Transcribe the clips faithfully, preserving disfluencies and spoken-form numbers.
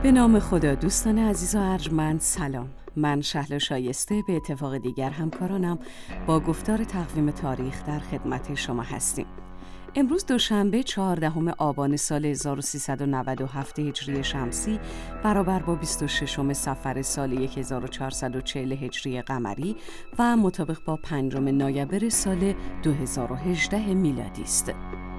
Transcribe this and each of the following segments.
به نام خدا. دوستان عزیز و ارجمند سلام. من شهلا شایسته به اتفاق دیگر همکارانم با گفتار تقویم تاریخ در خدمت شما هستیم. امروز دوشنبه چهاردهم آبان سال هزار و سیصد و نود و هفت هجری شمسی برابر با بیست و ششم صفر سال هزار و چهارصد و چهل هجری قمری و مطابق با پنجم نوامبر سال دو هزار و هجده میلادی است.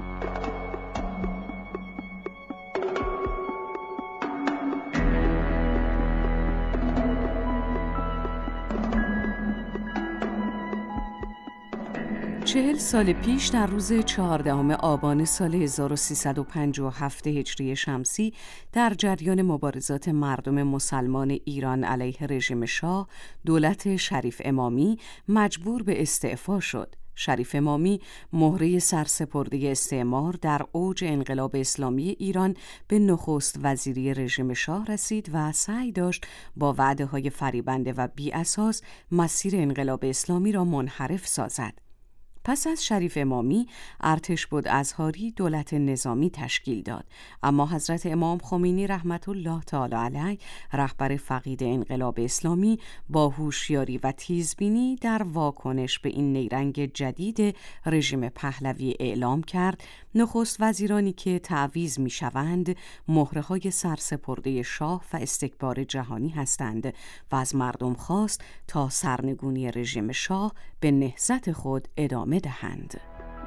چهل سال پیش در روز چهاردهم آبان سال هزار و سیصد و پنجاه و هفت هجری شمسی در جریان مبارزات مردم مسلمان ایران علیه رژیم شاه، دولت شریف امامی مجبور به استعفا شد. شریف امامی مهره سرسپرده استعمار در اوج انقلاب اسلامی ایران به نخست وزیری رژیم شاه رسید و سعی داشت با وعده‌های فریبنده و بی اساس مسیر انقلاب اسلامی را منحرف سازد. پس از شریف امامی، ارتش بودازهاری دولت نظامی تشکیل داد، اما حضرت امام خمینی رحمت الله تعالی علیه، رهبر فقید انقلاب اسلامی، با هوشیاری و تیزبینی در واکنش به این نیرنگ جدید رژیم پهلوی اعلام کرد نخست وزیرانی که تعویض می‌شوند مهره‌های سرسپرده شاه و استکبار جهانی هستند و از مردم خواست تا سرنگونی رژیم شاه به نهضت خود ادامه دهند.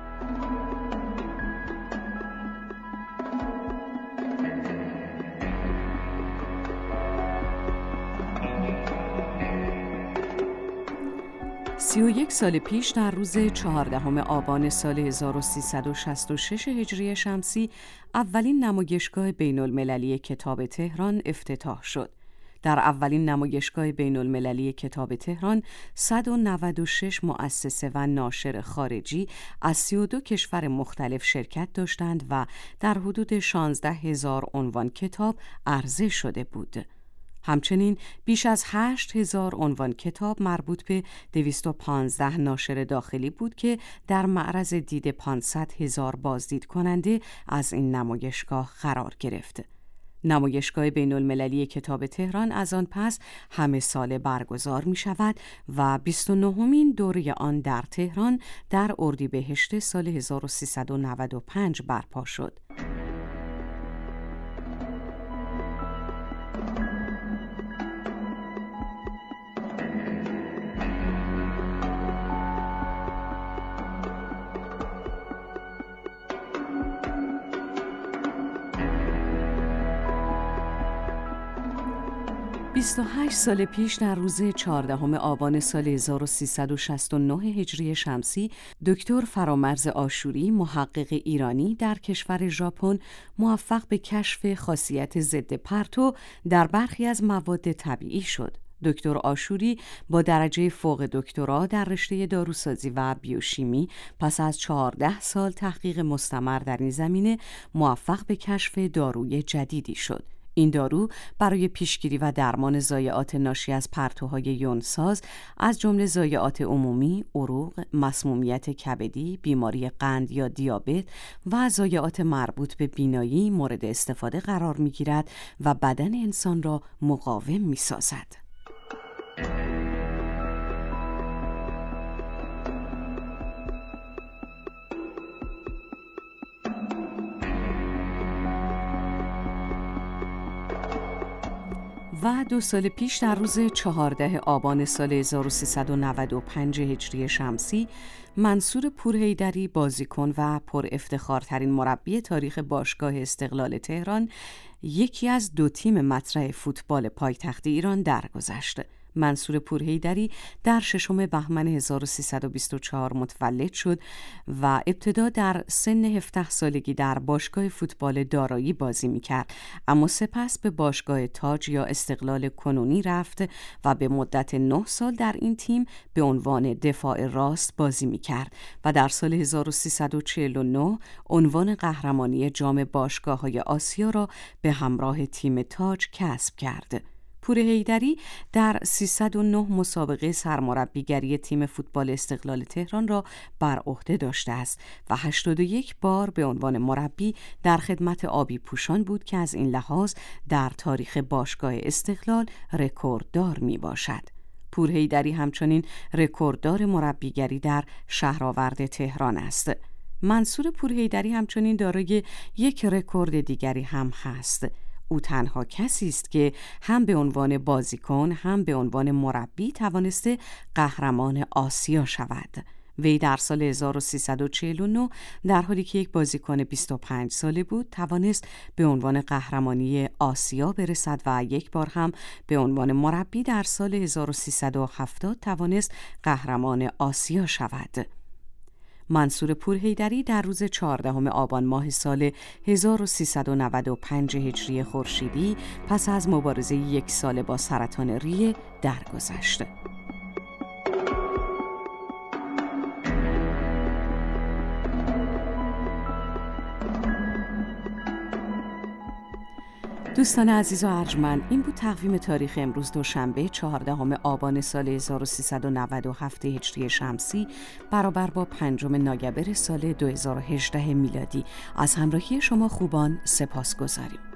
سی و یک سال پیش در روز چهاردهم آبان سال هزار و سیصد و شصت و شش هجری شمسی اولین نمایشگاه بین المللی کتاب تهران افتتاح شد. در اولین نمایشگاه بین المللی کتاب تهران صد و نود و شش مؤسسه و ناشر خارجی از سی و دو کشور مختلف شرکت داشتند و در حدود شانزده هزار عنوان کتاب عرضه شده بود. همچنین بیش از هشت هزار عنوان کتاب مربوط به دویست و پانزده ناشر داخلی بود که در معرض دید پانصد هزار بازدید کننده از این نمایشگاه قرار گرفت. نمایشگاه بین المللی کتاب تهران از آن پس همه ساله برگزار می شود و بیست و نهمین دوره آن در تهران در اردیبهشت سال هزار و سیصد و نود و پنج برپا شد. بیست و هشت سال پیش در روز چهاردهم آبان سال هزار و سیصد و شصت و نه هجری شمسی دکتر فرامرز عاشوری، محقق ایرانی در کشور ژاپن، موفق به کشف خاصیت ضد پرتو در برخی از مواد طبیعی شد. دکتر عاشوری با درجه فوق دکترا در رشته داروسازی و بیوشیمی پس از چهارده سال تحقیق مستمر در این زمینه موفق به کشف داروی جدیدی شد. این دارو برای پیشگیری و درمان ضایعات ناشی از پرتوهای یونساز از جمله ضایعات عمومی، عروق، مسمومیت کبدی، بیماری قند یا دیابت و ضایعات مربوط به بینایی مورد استفاده قرار می‌گیرد و بدن انسان را مقاوم می‌سازد. و دو سال پیش در روز چهارده آبان سال هزار و سیصد و نود و پنج هجری شمسی منصور پورحیدری، بازیکن و پر افتخارترین مربی تاریخ باشگاه استقلال تهران، یکی از دو تیم مطرح فوتبال پایتخت ایران درگذشت. منصور پورحیدری در ششم بهمن هزار و سیصد و بیست و چهار متولد شد و ابتدا در سن هفده سالگی در باشگاه فوتبال دارایی بازی می‌کرد، اما سپس به باشگاه تاج یا استقلال کنونی رفت و به مدت نه سال در این تیم به عنوان دفاع راست بازی می‌کرد و در سال هزار و سیصد و چهل و نه عنوان قهرمانی جام باشگاه‌های آسیا را به همراه تیم تاج کسب کرد. پور حیدری در سیصد و نه مسابقه سرمربیگری تیم فوتبال استقلال تهران را بر عهده داشته است و هشتاد و یک بار به عنوان مربی در خدمت آبی پوشان بود که از این لحاظ در تاریخ باشگاه استقلال رکورددار می باشد. پور حیدری همچنین رکورددار مربیگری در شهرآورد تهران است. منصور پور حیدری همچنین دارای یک رکورد دیگری هم هست. او تنها کسی است که هم به عنوان بازیکن هم به عنوان مربی توانسته قهرمان آسیا شود. وی در سال هزار و سیصد و چهل و نه در حالی که یک بازیکن بیست و پنج ساله بود توانست به عنوان قهرمانی آسیا برسد و یک بار هم به عنوان مربی در سال هزار و سیصد و هفتاد توانست قهرمان آسیا شود. منصور پور حیدری در روز چهاردهم آبان ماه سال هزار و سیصد و نود و پنج هجری خورشیدی پس از مبارزه یک ساله با سرطان ریه درگذشت. دوستان عزیز و ارجمند، این بود تقویم تاریخ امروز دوشنبه چهاردهم آبان سال هزار و سیصد و نود و هفت هجری شمسی برابر با پنجم نوامبر سال دو هزار و هجده میلادی. از همراهی شما خوبان سپاسگزاریم.